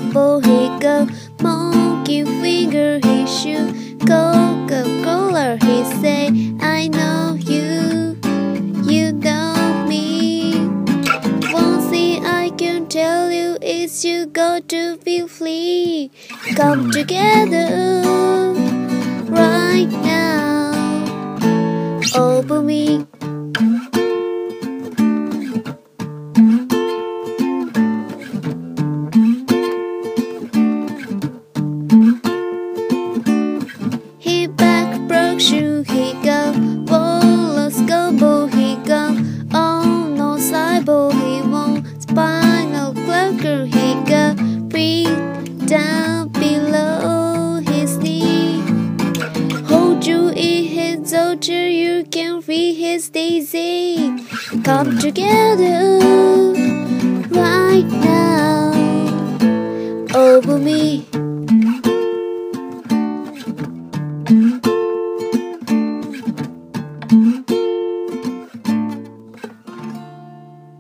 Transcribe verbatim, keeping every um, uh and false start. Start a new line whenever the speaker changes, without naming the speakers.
apple, he go. Monkey finger, he shoot. Coca-Cola, he say, I know you, you know me. One thing I can tell you is you got to be free. Come together right now over me. He back broke shoe, he go. Roller scobble, he go. Oh no cyber, he won't. Spinal cracker, he go. Breathe down below his knee. Hold you in his shoulder, you can free his disease. Come together right now over me.